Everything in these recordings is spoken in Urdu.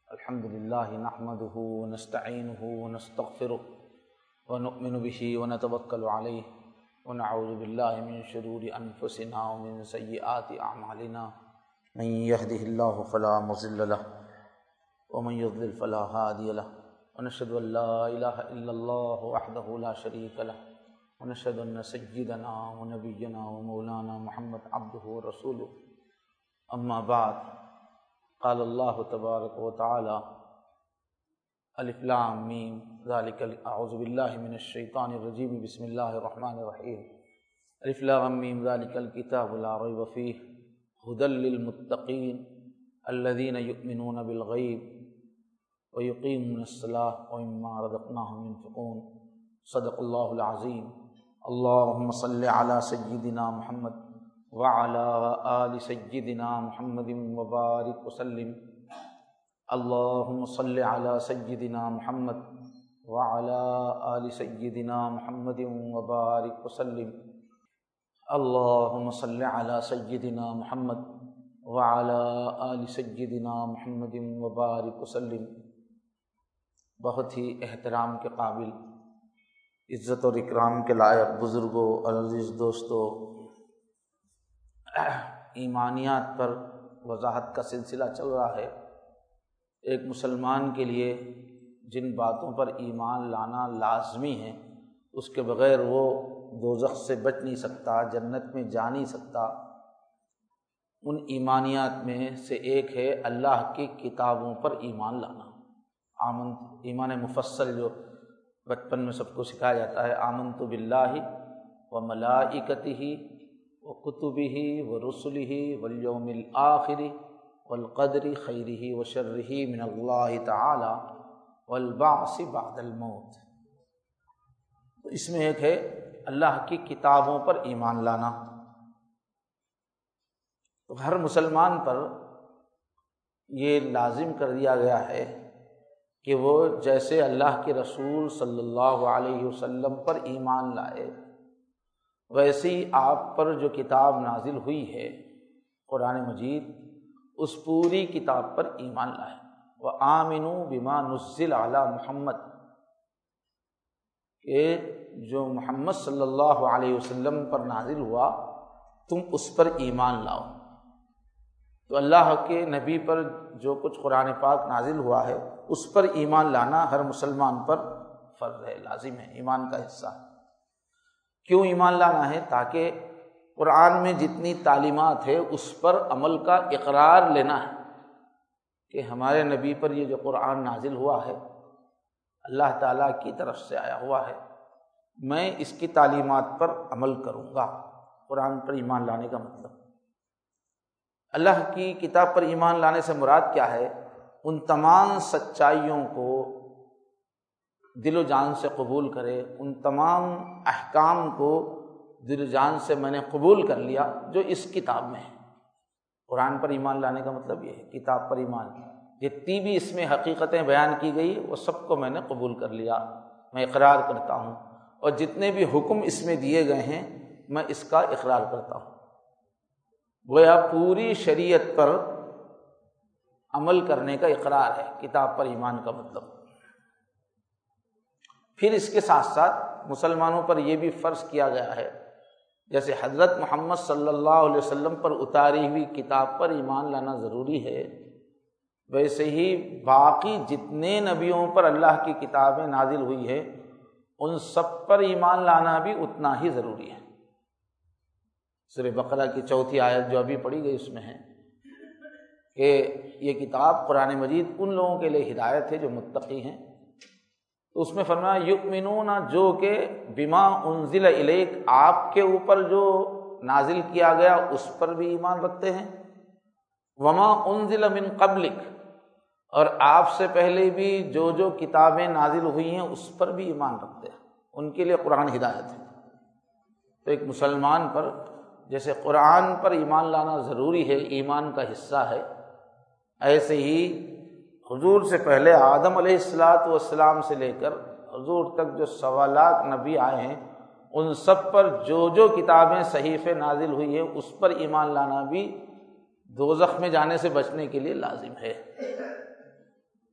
الحمد لله نحمده ونستعينه ونستغفره ونؤمن به ونتوكل عليه ونعوذ بالله من شرور أنفسنا ومن سيئات أعمالنا من يهده الله فلا مضل له ومن يضلل فلا هادي له ونشهد أن لا إله إلا الله وحده لا شريك له ونشهد أن سيدنا ونبينا ومولانا محمد عبده ورسوله أما بعد قال الله تبارك وتعالى الف لام میم ذلك اعوذ بالله من الشیطان الرجیم بسم الله الرحمن الرحیم الف لام میم ذلك الكتاب لا ريب فيه هدى للمتقين الذين يؤمنون بالغيب ويقيمون الصلاة ومما رزقناهم ينفقون صدق الله العظيم اللهم صل على سيدنا محمد وعلى آل سيدنا محمد وبارك وسلم اللهم صل على سيدنا محمد وعلى آل سيدنا محمد وبارك وسلم اللهم صل على سيدنا محمد وعلى آل سيدنا محمد وبارك وسلم۔ بہت ہی احترام کے قابل، عزت اور اکرام کے لائق بزرگوں اور عزیز دوستوں، ایمانیات پر وضاحت کا سلسلہ چل رہا ہے۔ ایک مسلمان کے لیے جن باتوں پر ایمان لانا لازمی ہے، اس کے بغیر وہ دوزخ سے بچ نہیں سکتا، جنت میں جا نہیں سکتا۔ ان ایمانیات میں سے ایک ہے اللہ کی کتابوں پر ایمان لانا۔ ایمان مفصل جو بچپن میں سب کو سکھایا جاتا ہے، آمنت باللہ و ملائکتہ و کتبہ و رسلہ والیوم الآخر والقدر خیرہ و شرہ من اللہ تعالی والبعث بعد الموت۔ تو اس میں ایک ہے اللہ کی کتابوں پر ایمان لانا۔ تو ہر مسلمان پر یہ لازم کر دیا گیا ہے کہ وہ جیسے اللہ کے رسول صلی اللہ علیہ وسلم پر ایمان لائے، ویسے ہی آپ پر جو کتاب نازل ہوئی ہے قرآن مجید، اس پوری کتاب پر ایمان لائے۔ وَآمِنُوا بِمَا نُزِّلَ عَلَى محمد، کہ جو محمد صلی اللہ علیہ وسلم پر نازل ہوا تم اس پر ایمان لاؤ۔ تو اللہ کے نبی پر جو کچھ قرآن پاک نازل ہوا ہے اس پر ایمان لانا ہر مسلمان پر فرض ہے، لازم ہے، ایمان کا حصہ ہے۔ کیوں ایمان لانا ہے؟ تاکہ قرآن میں جتنی تعلیمات ہے اس پر عمل کا اقرار لینا ہے کہ ہمارے نبی پر یہ جو قرآن نازل ہوا ہے اللہ تعالیٰ کی طرف سے آیا ہوا ہے، میں اس کی تعلیمات پر عمل کروں گا۔ قرآن پر ایمان لانے کا مطلب اللہ کی کتاب پر ایمان لانے سے مراد کیا ہے؟ ان تمام سچائیوں کو دل و جان سے قبول کرے، ان تمام احکام کو دل و جان سے میں نے قبول کر لیا جو اس کتاب میں ہے۔ قرآن پر ایمان لانے کا مطلب یہ ہے، کتاب پر ایمان، جتنی بھی اس میں حقیقتیں بیان کی گئی وہ سب کو میں نے قبول کر لیا، میں اقرار کرتا ہوں، اور جتنے بھی حکم اس میں دیے گئے ہیں میں اس کا اقرار کرتا ہوں۔ گویا پوری شریعت پر عمل کرنے کا اقرار ہے کتاب پر ایمان کا مطلب۔ پھر اس کے ساتھ ساتھ مسلمانوں پر یہ بھی فرض کیا گیا ہے، جیسے حضرت محمد صلی اللہ علیہ وسلم پر اتاری ہوئی کتاب پر ایمان لانا ضروری ہے، ویسے ہی باقی جتنے نبیوں پر اللہ کی کتابیں نازل ہوئی ہے ان سب پر ایمان لانا بھی اتنا ہی ضروری ہے۔ سورہ بقرہ کی 4 آیت جو ابھی پڑھی گئی اس میں ہے کہ یہ کتاب قرآن مجید ان لوگوں کے لیے ہدایت ہے جو متقی ہیں۔ تو اس میں فرمایا یؤمنون، جو کہ بما انزل الیک، آپ کے اوپر جو نازل کیا گیا اس پر بھی ایمان رکھتے ہیں، وما انزل من قبلک، اور آپ سے پہلے بھی جو کتابیں نازل ہوئی ہیں اس پر بھی ایمان رکھتے ہیں، ان کے لیے قرآن ہدایت ہے۔ تو ایک مسلمان پر جیسے قرآن پر ایمان لانا ضروری ہے، ایمان کا حصہ ہے، ایسے ہی حضور سے پہلے آدم علیہ السلام سے لے کر حضور تک جو 1.25 لاکھ نبی آئے ہیں ان سب پر جو کتابیں صحیفے نازل ہوئی ہیں اس پر ایمان لانا بھی دوزخ میں جانے سے بچنے کے لیے لازم ہے۔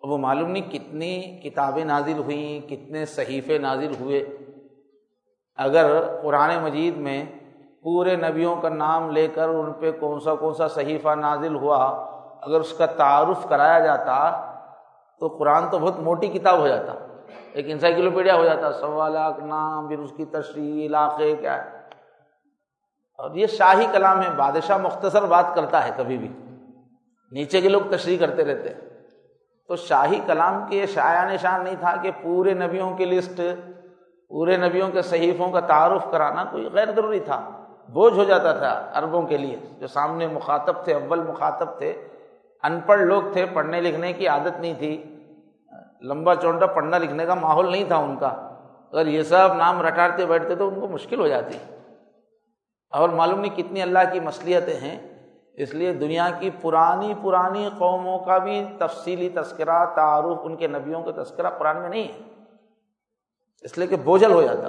وہ معلوم نہیں کتنی کتابیں نازل ہوئیں، کتنے صحیفے نازل ہوئے۔ اگر قرآن مجید میں پورے نبیوں کا نام لے کر ان پہ کون سا صحیفہ نازل ہوا، اگر اس کا تعارف کرایا جاتا تو قرآن تو بہت موٹی کتاب ہو جاتا، ایک انسائکلوپیڈیا ہو جاتا، 1.25 لاکھ نام، پھر اس کی تشریح، علاقے کیا ہے۔ اور یہ شاہی کلام ہے، بادشاہ مختصر بات کرتا ہے، کبھی بھی نیچے کے لوگ تشریح کرتے رہتے ہیں۔ تو شاہی کلام کے یہ شایان شان نہیں تھا کہ پورے نبیوں کی لسٹ، پورے نبیوں کے صحیفوں کا تعارف کرانا کوئی غیر ضروری تھا، بوجھ ہو جاتا تھا عربوں کے لیے جو سامنے مخاطب تھے، اول مخاطب تھے، ان پڑھ لوگ تھے، پڑھنے لکھنے کی عادت نہیں تھی، لمبا چوڑا پڑھنا لکھنے کا ماحول نہیں تھا ان کا، اگر یہ سب نام رٹاتے بیٹھتے تو ان کو مشکل ہو جاتی۔ اور معلوم نہیں کتنی اللہ کی مصلحتیں ہیں، اس لیے دنیا کی پرانی قوموں کا بھی تفصیلی تذکرہ، تعارف، ان کے نبیوں کا تذکرہ قرآن میں نہیں ہے، اس لیے کہ بوجھل ہو جاتا۔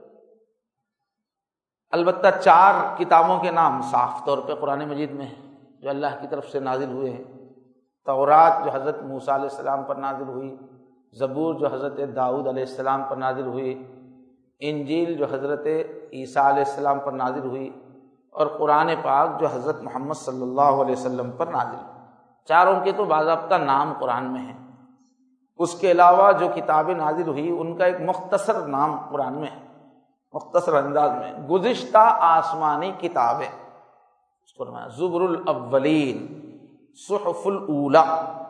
البتہ 4 کتابوں کے نام صاف طور پہ قرآن مجید میں ہیں جو اللہ کی طرف سے نازل ہوئے ہیں۔ تورات جو حضرت موسیٰ علیہ السلام پر نازل ہوئی، زبور جو حضرت داؤد علیہ السلام پر نازل ہوئی، انجیل جو حضرت عیسیٰ علیہ السلام پر نازل ہوئی، اور قرآن پاک جو حضرت محمد صلی اللہ علیہ وسلم پر نازل ہوئی۔ 4 کے تو باضابطہ نام قرآن میں ہیں۔ اس کے علاوہ جو کتابیں نازل ہوئی ان کا ایک مختصر نام قرآن میں ہے، مختصر انداز میں، گزشتہ آسمانی کتابیں، فرمایا زبر الاولین، صحف الاولیٰ۔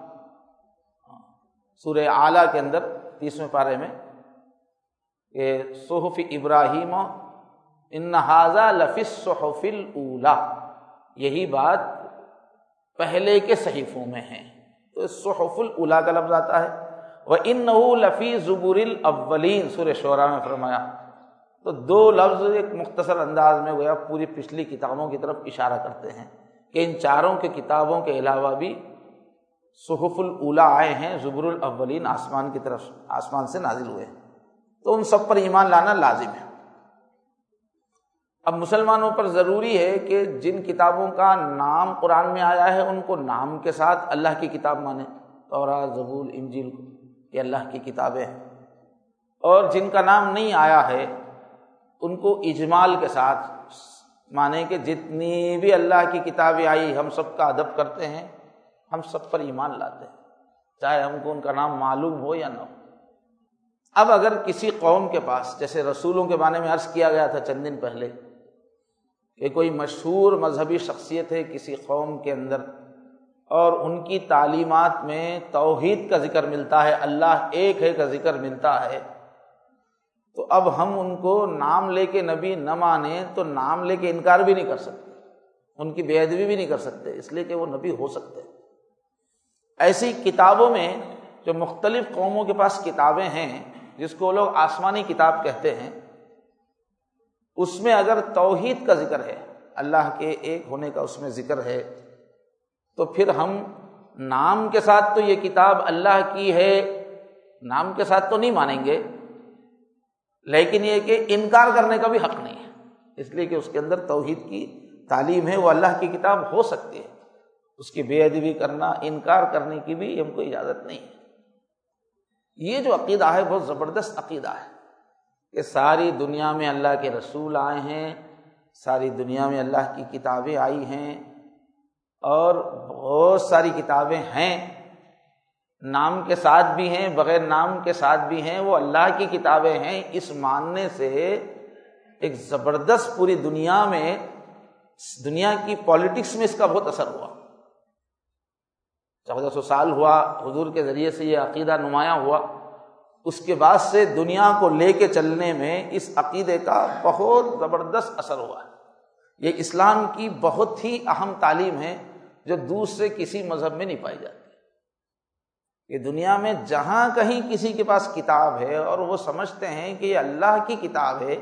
سورہ اعلیٰ کے اندر 30ویں پارے میں کہ صحف ابراہیم ان ھذا لفی الصحف الاولیٰ، یہی بات پہلے کے صحیفوں میں ہے، تو صحف الاولیٰ کا لفظ آتا ہے۔ وَإِنَّهُ لَفِي زُبُرِ الْأَوَّلِينَ، سورہ شعراء میں فرمایا۔ تو 2 لفظ ایک مختصر انداز میں گویا پوری پچھلی کتابوں کی طرف اشارہ کرتے ہیں کہ ان 4 کے کتابوں کے علاوہ بھی صحف الاولیٰ آئے ہیں، زبر الاولین آسمان کی طرف، آسمان سے نازل ہوئے ہیں، تو ان سب پر ایمان لانا لازم ہے۔ اب مسلمانوں پر ضروری ہے کہ جن کتابوں کا نام قرآن میں آیا ہے ان کو نام کے ساتھ اللہ کی کتاب مانیں، تورات، زبور، انجیل، یہ اللہ کی کتابیں ہیں، اور جن کا نام نہیں آیا ہے ان کو اجمال کے ساتھ مانیں کہ جتنی بھی اللہ کی کتابیں آئی ہم سب کا ادب کرتے ہیں، ہم سب پر ایمان لاتے ہیں، چاہے ہم کو ان کا نام معلوم ہو یا نہ ہو۔ اب اگر کسی قوم کے پاس، جیسے رسولوں کے بارے میں عرض کیا گیا تھا چند دن پہلے کہ کوئی مشہور مذہبی شخصیت ہے کسی قوم کے اندر اور ان کی تعلیمات میں توحید کا ذکر ملتا ہے، اللہ ایک ہے کا ذکر ملتا ہے، تو اب ہم ان کو نام لے کے نبی نہ مانیں تو نام لے کے انکار بھی نہیں کر سکتے، ان کی بے ادبی بھی نہیں کر سکتے، اس لیے کہ وہ نبی ہو سکتے۔ ایسی کتابوں میں جو مختلف قوموں کے پاس کتابیں ہیں جس کو لوگ آسمانی کتاب کہتے ہیں، اس میں اگر توحید کا ذکر ہے، اللہ کے ایک ہونے کا اس میں ذکر ہے، تو پھر ہم نام کے ساتھ تو یہ کتاب اللہ کی ہے نام کے ساتھ تو نہیں مانیں گے، لیکن یہ کہ انکار کرنے کا بھی حق نہیں ہے، اس لیے کہ اس کے اندر توحید کی تعلیم ہے، وہ اللہ کی کتاب ہو سکتی ہے، اس کی بے ادبی کرنا، انکار کرنے کی بھی ہم کو اجازت نہیں ہے۔ یہ جو عقیدہ ہے بہت زبردست عقیدہ ہے کہ ساری دنیا میں اللہ کے رسول آئے ہیں، ساری دنیا میں اللہ کی کتابیں آئی ہیں، اور بہت ساری کتابیں ہیں، نام کے ساتھ بھی ہیں، بغیر نام کے ساتھ بھی ہیں، وہ اللہ کی کتابیں ہیں، اس ماننے سے ایک زبردست پوری دنیا میں، دنیا کی پالیٹکس میں اس کا بہت اثر ہوا۔ 1400 سال ہوا حضور کے ذریعے سے یہ عقیدہ نمایاں ہوا، اس کے بعد سے دنیا کو لے کے چلنے میں اس عقیدے کا بہت زبردست اثر ہوا ہے۔ یہ اسلام کی بہت ہی اہم تعلیم ہے جو دوسرے کسی مذہب میں نہیں پائی جاتی۔ کہ دنیا میں جہاں کہیں کسی کے پاس کتاب ہے اور وہ سمجھتے ہیں کہ یہ اللہ کی کتاب ہے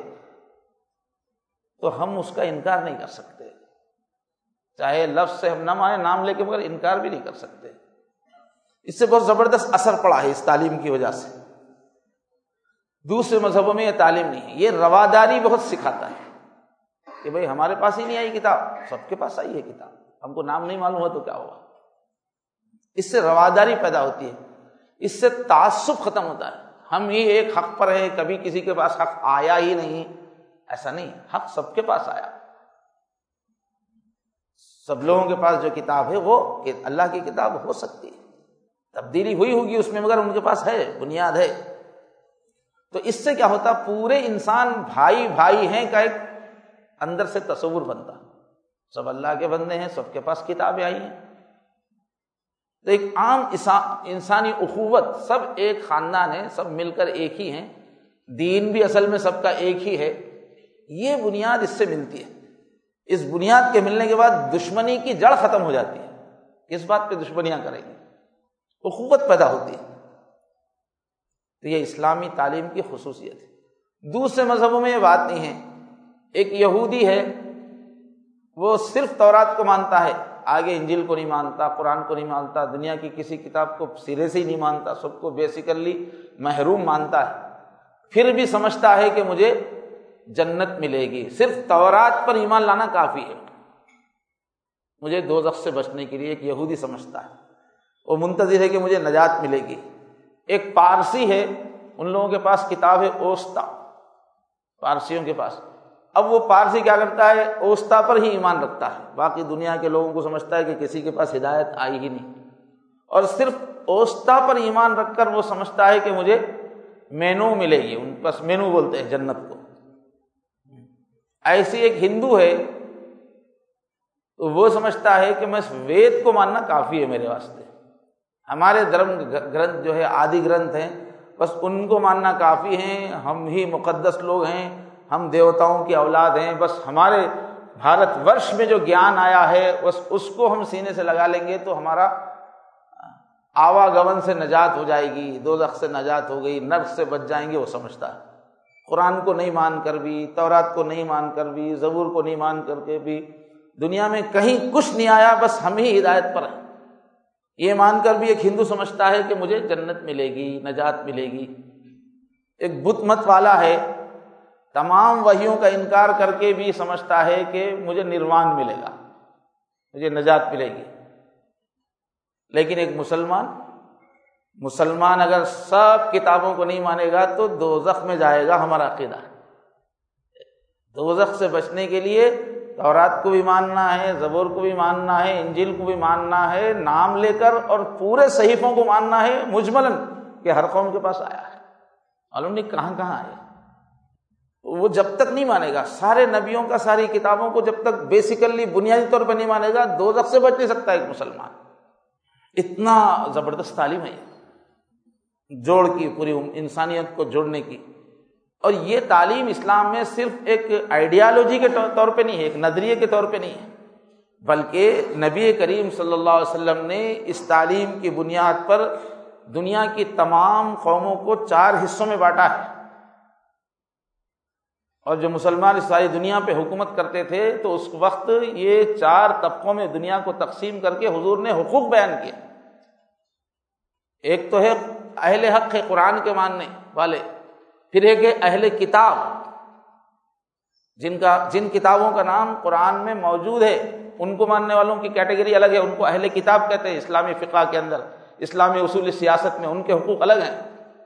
تو ہم اس کا انکار نہیں کر سکتے، چاہے لفظ سے ہم نہ مانیں، نام لے کے مگر انکار بھی نہیں کر سکتے۔ اس سے بہت زبردست اثر پڑا ہے اس تعلیم کی وجہ سے۔ دوسرے مذہبوں میں یہ تعلیم نہیں ہے، یہ رواداری بہت سکھاتا ہے کہ بھئی ہمارے پاس ہی نہیں آئی کتاب، سب کے پاس آئی ہے کتاب، ہم کو نام نہیں معلوم ہوا تو کیا ہوگا۔ اس سے رواداری پیدا ہوتی ہے۔ اس سے تعصب ختم ہوتا ہے. ہم ہی ایک حق پر ہیں, کبھی کسی کے پاس حق آیا ہی نہیں, ایسا نہیں. حق سب کے پاس آیا. سب لوگوں کے پاس جو کتاب ہے وہ اللہ کی کتاب ہو سکتی ہے, تبدیلی ہوئی ہوگی اس میں, مگر ان کے پاس ہے, بنیاد ہے. تو اس سے کیا ہوتا, پورے انسان بھائی بھائی ہیں کا ایک اندر سے تصور بنتا. سب اللہ کے بندے ہیں, سب کے پاس کتابیں آئی ہیں. تو ایک عام انسانی اخوت, سب ایک خاندان ہے, سب مل کر ایک ہی ہیں, دین بھی اصل میں سب کا ایک ہی ہے. یہ بنیاد اس سے ملتی ہے. اس بنیاد کے ملنے کے بعد دشمنی کی جڑ ختم ہو جاتی ہے. کس بات پہ دشمنیاں کریں گے؟ اخوت پیدا ہوتی ہے. تو یہ اسلامی تعلیم کی خصوصیت ہے. دوسرے مذہبوں میں یہ بات نہیں ہے. ایک یہودی ہے, وہ صرف تورات کو مانتا ہے, آگے انجیل کو نہیں مانتا, قرآن کو نہیں مانتا, دنیا کی کسی کتاب کو سرے سے ہی نہیں مانتا, سب کو بیسیکلی محروم مانتا ہے. پھر بھی سمجھتا ہے کہ مجھے جنت ملے گی, صرف تورات پر ایمان لانا کافی ہے مجھے دوزخ سے بچنے کے لیے. ایک یہودی سمجھتا ہے, وہ منتظر ہے کہ مجھے نجات ملے گی. ایک پارسی ہے, ان لوگوں کے پاس کتاب ہے اوستا, پارسیوں کے پاس. اب وہ پارسی کیا کرتا ہے, اوستا پر ہی ایمان رکھتا ہے, باقی دنیا کے لوگوں کو سمجھتا ہے کہ کسی کے پاس ہدایت آئی ہی نہیں, اور صرف اوستا پر ایمان رکھ کر وہ سمجھتا ہے کہ مجھے مینو ملے گی. ان کے پاس مینو بولتے ہیں جنت کو. ایسی ایک ہندو ہے, تو وہ سمجھتا ہے کہ میں وید کو ماننا کافی ہے میرے واسطے, ہمارے دھرم گرنتھ جو ہے آدی گرنتھ ہیں, بس ان کو ماننا کافی ہیں, ہم ہی مقدس لوگ ہیں, ہم دیوتاؤں کی اولاد ہیں, بس ہمارے بھارت ورش میں جو گیان آیا ہے بس اس کو ہم سینے سے لگا لیں گے تو ہمارا آواگمن سے نجات ہو جائے گی, دوزخ سے نجات ہو گئی, نرک سے بچ جائیں گے. وہ سمجھتا ہے. قرآن کو نہیں مان کر بھی, تورات کو نہیں مان کر بھی, زبور کو نہیں مان کر کے بھی, دنیا میں کہیں کچھ نہیں آیا, بس ہم ہی ہدایت پر ہیں, یہ مان کر بھی ایک ہندو سمجھتا ہے کہ مجھے جنت ملے گی, نجات ملے گی. ایک بت مت والا ہے, تمام وحیوں کا انکار کر کے بھی سمجھتا ہے کہ مجھے نروان ملے گا, مجھے نجات ملے گی. لیکن ایک مسلمان اگر سب کتابوں کو نہیں مانے گا تو دوزخ میں جائے گا. ہمارا عقیدہ ہے دوزخ سے بچنے کے لیے تورات کو بھی ماننا ہے, زبور کو بھی ماننا ہے, انجیل کو بھی ماننا ہے, نام لے کر, اور پورے صحیفوں کو ماننا ہے مجملاً کہ ہر قوم کے پاس آیا ہے, معلوم نہیں کہاں کہاں آیا. وہ جب تک نہیں مانے گا سارے نبیوں کا, ساری کتابوں کو جب تک بیسیکلی بنیادی طور پر نہیں مانے گا, دوزخ سے بچ نہیں سکتا ایک مسلمان. اتنا زبردست تعلیم ہے جوڑ کی, پوری انسانیت کو جوڑنے کی. اور یہ تعلیم اسلام میں صرف ایک آئیڈیالوجی کے طور پہ نہیں ہے, ایک نظریے کے طور پہ نہیں ہے, بلکہ نبی کریم صلی اللہ علیہ وسلم نے اس تعلیم کی بنیاد پر دنیا کی تمام قوموں کو 4 حصوں میں بانٹا ہے. اور جو مسلمان اس ساری دنیا پہ حکومت کرتے تھے تو اس وقت یہ 4 طبقوں میں دنیا کو تقسیم کر کے حضور نے حقوق بیان کیے. ایک تو ہے اہل حق ہے, قرآن کے ماننے والے. پھر ایک ہے اہل کتاب, جن کتابوں کا نام قرآن میں موجود ہے, ان کو ماننے والوں کی کیٹیگری الگ ہے, ان کو اہل کتاب کہتے ہیں. اسلامی فقہ کے اندر, اسلامی اصول سیاست میں ان کے حقوق الگ ہیں.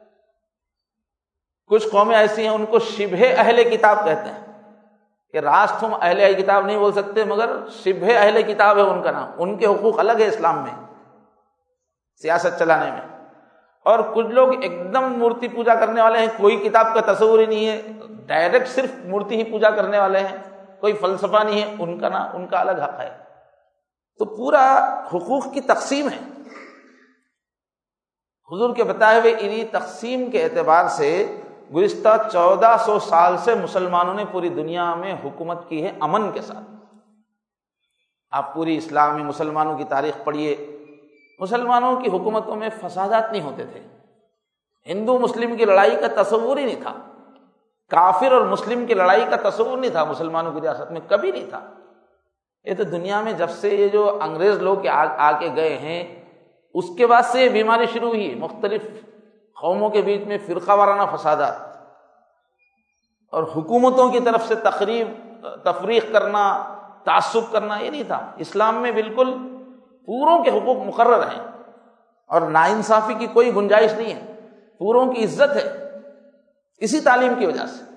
کچھ قومیں ایسی ہیں ان کو شبہ اہل کتاب کہتے ہیں کہ راست ہم اہل کتاب نہیں بول سکتے مگر شبہ اہل کتاب ہے ان کا نام, ان کے حقوق الگ ہے اسلام میں سیاست چلانے میں. اور کچھ لوگ ایک دم مورتی پوجا کرنے والے ہیں, کوئی کتاب کا تصور ہی نہیں ہے, ڈائریکٹ صرف مورتی ہی پوجا کرنے والے ہیں, کوئی فلسفہ نہیں ہے, ان کا الگ حق ہے. تو پورا حقوق کی تقسیم ہے. حضور کے بتائے ہوئے انہی تقسیم کے اعتبار سے گزشتہ 1400 سال سے مسلمانوں نے پوری دنیا میں حکومت کی ہے امن کے ساتھ. آپ پوری اسلامی مسلمانوں کی تاریخ پڑھیے, مسلمانوں کی حکومتوں میں فسادات نہیں ہوتے تھے. ہندو مسلم کی لڑائی کا تصور ہی نہیں تھا, کافر اور مسلم کی لڑائی کا تصور نہیں تھا مسلمانوں کی ریاست میں, کبھی نہیں تھا. یہ تو دنیا میں جب سے یہ جو انگریز لوگ آ کے گئے ہیں اس کے بعد سے یہ بیماری شروع ہوئی ہے. مختلف قوموں کے بیچ میں فرقہ وارانہ فسادات اور حکومتوں کی طرف سے تفریق کرنا, تعصب کرنا, یہ نہیں تھا. اسلام میں بالکل پوروں کے حقوق مقرر ہیں. اور ناانصافی کی کوئی گنجائش نہیں ہے، پوروں کی عزت ہے اسی تعلیم کی وجہ سے۔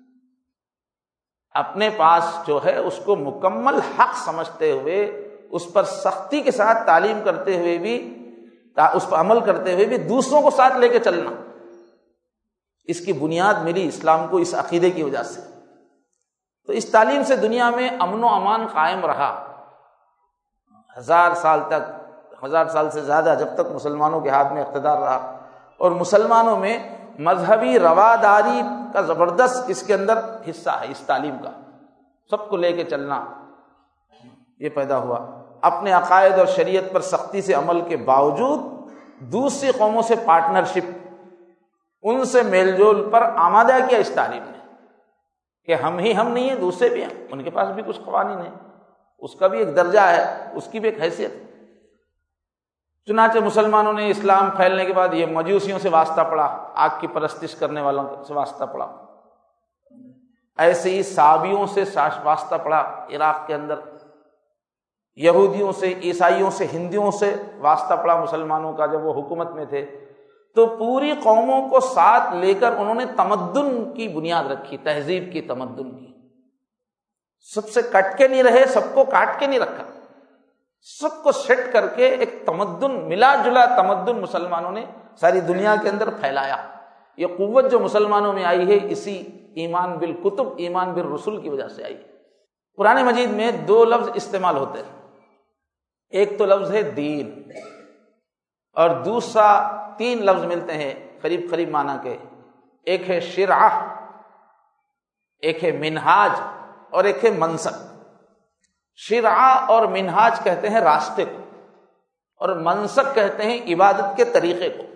اپنے پاس جو ہے اس کو مکمل حق سمجھتے ہوئے اس پر سختی کے ساتھ تعلیم کرتے ہوئے بھی، اس پر عمل کرتے ہوئے بھی دوسروں کو ساتھ لے کے چلنا، اس کی بنیاد ملی اسلام کو اس عقیدے کی وجہ سے۔ تو اس تعلیم سے دنیا میں امن و امان قائم رہا 1000 سال تک، 1000 سال سے زیادہ، جب تک مسلمانوں کے ہاتھ میں اقتدار رہا، اور مسلمانوں میں مذہبی رواداری کا زبردست اس کے اندر حصہ ہے، اس تعلیم کا، سب کو لے کے چلنا یہ پیدا ہوا۔ اپنے عقائد اور شریعت پر سختی سے عمل کے باوجود دوسری قوموں سے پارٹنرشپ، ان سے میل جول پر آمادہ کیا اس تعلیم نے کہ ہم نہیں ہیں، دوسرے بھی ہیں، ان کے پاس بھی کچھ قوانین ہیں، اس کا بھی ایک درجہ ہے، اس کی بھی ایک حیثیت ہے۔ چنانچہ مسلمانوں نے اسلام پھیلنے کے بعد یہ مجوسیوں سے واسطہ پڑا، آگ کی پرستش کرنے والوں سے واسطہ پڑا، ایسے ہی صابیوں سے واسطہ پڑا عراق کے اندر، یہودیوں سے، عیسائیوں سے، ہندوؤں سے واسطہ پڑا مسلمانوں کا جب وہ حکومت میں تھے۔ تو پوری قوموں کو ساتھ لے کر انہوں نے تمدن کی بنیاد رکھی، تہذیب کی، تمدن کی۔ سب سے کٹ کے نہیں رہے، سب کو کاٹ کے نہیں رکھا، سب کو سیٹ کر کے ایک تمدن، ملا جلا تمدن مسلمانوں نے ساری دنیا کے اندر پھیلایا۔ یہ قوت جو مسلمانوں میں آئی ہے اسی ایمان بالکتب، ایمان بالرسل کی وجہ سے آئی۔ قرآن مجید میں 2 لفظ استعمال ہوتے ہیں، ایک تو لفظ ہے دین، اور دوسرا 3 لفظ ملتے ہیں قریب قریب معنی کے، ایک ہے شرعہ، ایک ہے منہاج، اور ایک ہے منسک۔ شرعہ اور منہاج کہتے ہیں راستے کو، اور منسک کہتے ہیں عبادت کے طریقے کو۔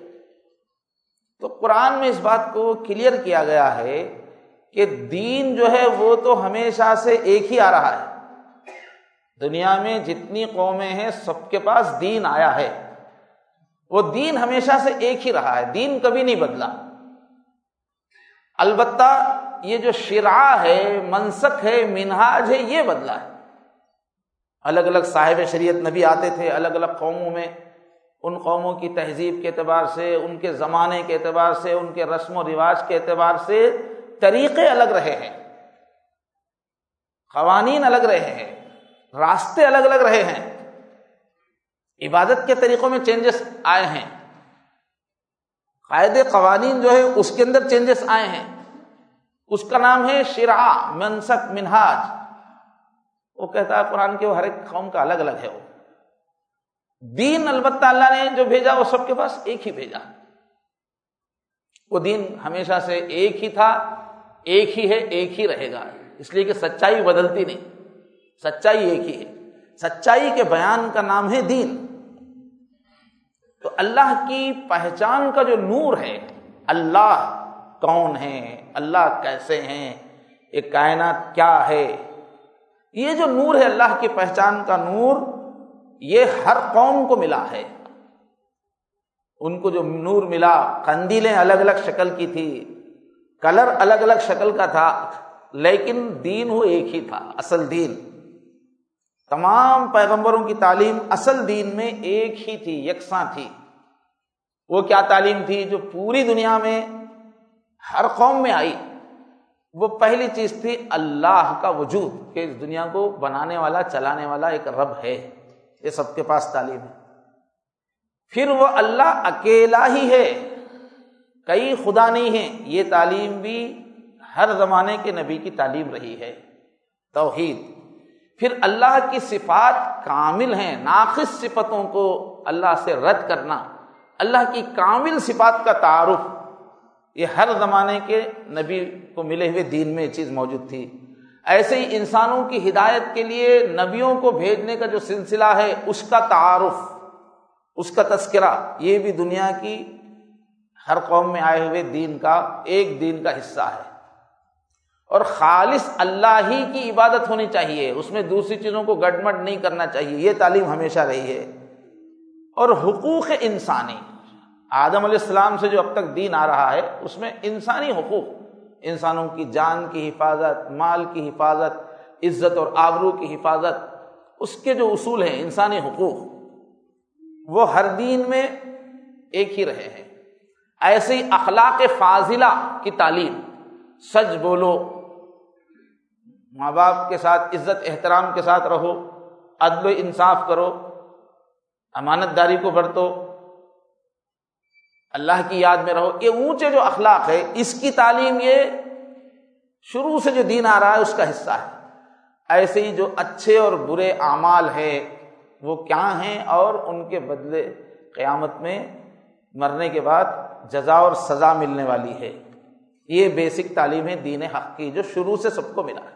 تو قرآن میں اس بات کو کلیئر کیا گیا ہے کہ دین جو ہے وہ تو ہمیشہ سے ایک ہی آ رہا ہے، دنیا میں جتنی قومیں ہیں سب کے پاس دین آیا ہے، وہ دین ہمیشہ سے ایک ہی رہا ہے، دین کبھی نہیں بدلا۔ البتہ یہ جو شرعہ ہے، منسک ہے، منہاج ہے، یہ بدلا ہے۔ الگ الگ صاحب شریعت نبی آتے تھے الگ الگ قوموں میں، ان قوموں کی تہذیب کے اعتبار سے، ان کے زمانے کے اعتبار سے، ان کے رسم و رواج کے اعتبار سے طریقے الگ رہے ہیں، قوانین الگ رہے ہیں، راستے الگ الگ رہے ہیں، عبادت کے طریقوں میں چینجز آئے ہیں، قاعدے قوانین جو ہے اس کے اندر چینجز آئے ہیں، اس کا نام ہے شرعہ، منسک، منہاج۔ وہ کہتا ہے قرآن کے وہ ہر ایک قوم کا الگ الگ ہے۔ وہ دین البتہ اللہ نے جو بھیجا وہ سب کے پاس ایک ہی بھیجا، وہ دین ہمیشہ سے ایک ہی تھا، ایک ہی ہے، ایک ہی رہے گا، اس لیے کہ سچائی بدلتی نہیں، سچائی ایک ہی ہے، سچائی کے بیان کا نام ہے دین۔ تو اللہ کی پہچان کا جو نور ہے، اللہ کون ہے، اللہ کیسے ہیں، یہ کائنات کیا ہے، یہ جو نور ہے اللہ کی پہچان کا نور، یہ ہر قوم کو ملا ہے۔ ان کو جو نور ملا، قندیلیں الگ الگ شکل کی تھی، کلر الگ الگ شکل کا تھا، لیکن دین وہ ایک ہی تھا، اصل دین۔ تمام پیغمبروں کی تعلیم اصل دین میں ایک ہی تھی، یکساں تھی۔ وہ کیا تعلیم تھی جو پوری دنیا میں ہر قوم میں آئی؟ وہ پہلی چیز تھی اللہ کا وجود، کہ اس دنیا کو بنانے والا، چلانے والا ایک رب ہے، یہ سب کے پاس تعلیم ہے۔ پھر وہ اللہ اکیلا ہی ہے، کئی خدا نہیں ہیں، یہ تعلیم بھی ہر زمانے کے نبی کی تعلیم رہی ہے، توحید۔ پھر اللہ کی صفات کامل ہیں، ناقص صفتوں کو اللہ سے رد کرنا، اللہ کی کامل صفات کا تعارف، یہ ہر زمانے کے نبی کو ملے ہوئے دین میں یہ چیز موجود تھی۔ ایسے ہی انسانوں کی ہدایت کے لیے نبیوں کو بھیجنے کا جو سلسلہ ہے، اس کا تعارف، اس کا تذکرہ، یہ بھی دنیا کی ہر قوم میں آئے ہوئے دین کا ایک دین کا حصہ ہے۔ اور خالص اللہ ہی کی عبادت ہونی چاہیے، اس میں دوسری چیزوں کو گڑبڑ نہیں کرنا چاہیے، یہ تعلیم ہمیشہ رہی ہے۔ اور حقوق انسانی، آدم علیہ السلام سے جو اب تک دین آ رہا ہے، اس میں انسانی حقوق، انسانوں کی جان کی حفاظت، مال کی حفاظت، عزت اور آبرو کی حفاظت، اس کے جو اصول ہیں انسانی حقوق، وہ ہر دین میں ایک ہی رہے ہیں۔ ایسی اخلاق فاضلہ کی تعلیم، سچ بولو، ماں باپ کے ساتھ عزت احترام کے ساتھ رہو، عدل و انصاف کرو، امانت داری کو برتو، اللہ کی یاد میں رہو، یہ اونچے جو اخلاق ہے اس کی تعلیم یہ شروع سے جو دین آ رہا ہے اس کا حصہ ہے۔ ایسے ہی جو اچھے اور برے اعمال ہیں وہ کیا ہیں اور ان کے بدلے قیامت میں مرنے کے بعد جزا اور سزا ملنے والی ہے، یہ بیسک تعلیم ہے دین حق کی جو شروع سے سب کو ملا ہے۔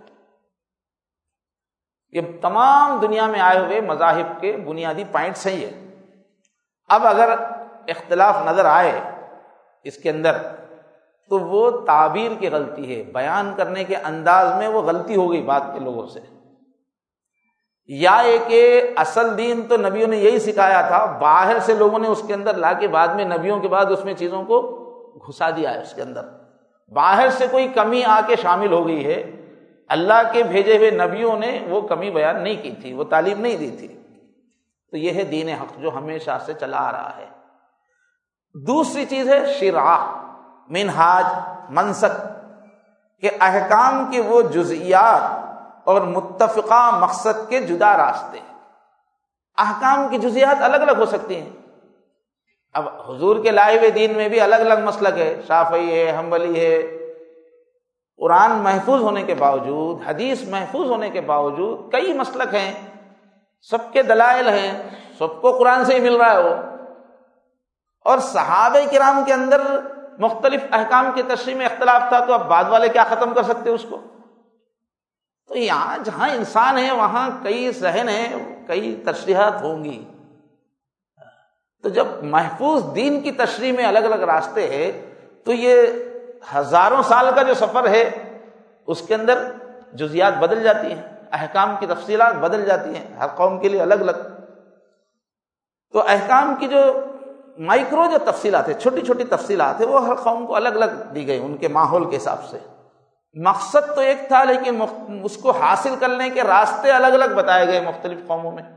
یہ تمام دنیا میں آئے ہوئے مذاہب کے بنیادی پوائنٹس ہیں یہ۔ اب اگر اختلاف نظر آئے اس کے اندر تو وہ تعبیر کی غلطی ہے، بیان کرنے کے انداز میں وہ غلطی ہو گئی بات کے لوگوں سے، یا ایک کہ اصل دین تو نبیوں نے یہی سکھایا تھا، باہر سے لوگوں نے اس کے اندر لا کے بعد میں نبیوں کے بعد اس میں چیزوں کو گھسا دیا ہے، اس کے اندر باہر سے کوئی کمی آ کے شامل ہو گئی ہے، اللہ کے بھیجے ہوئے نبیوں نے وہ کمی بیان نہیں کی تھی، وہ تعلیم نہیں دی تھی۔ تو یہ ہے دین حق جو ہمیشہ سے چلا آ رہا ہے۔ دوسری چیز ہے شرع، منہاج، منسک، کہ احکام کے وہ جزئیات اور متفقہ مقصد کے جدا راستے۔ احکام کی جزئیات الگ الگ ہو سکتی ہیں۔ اب حضور کے لائے ہوئے دین میں بھی الگ الگ مسلک ہے، شافعی ہے، حنبلی ہے۔ قرآن محفوظ ہونے کے باوجود، حدیث محفوظ ہونے کے باوجود کئی مسلک ہیں، سب کے دلائل ہیں، سب کو قرآن سے ہی مل رہا ہے وہ۔ اور صحابہ کرام کے اندر مختلف احکام کی تشریح میں اختلاف تھا، تو اب بعد والے کیا ختم کر سکتے اس کو؟ تو یہاں جہاں انسان ہے وہاں کئی ذہن ہیں، کئی تشریحات ہوں گی۔ تو جب محفوظ دین کی تشریح میں الگ الگ راستے ہیں تو یہ ہزاروں سال کا جو سفر ہے اس کے اندر جزیات بدل جاتی ہیں، احکام کی تفصیلات بدل جاتی ہیں، ہر قوم کے لیے الگ الگ۔ تو احکام کی جو مائکرو جو تفصیلات ہے، چھوٹی چھوٹی تفصیلات ہے، وہ ہر قوم کو الگ الگ دی گئی ان کے ماحول کے حساب سے۔ مقصد تو ایک تھا لیکن اس کو حاصل کرنے کے راستے الگ الگ بتائے گئے مختلف قوموں میں۔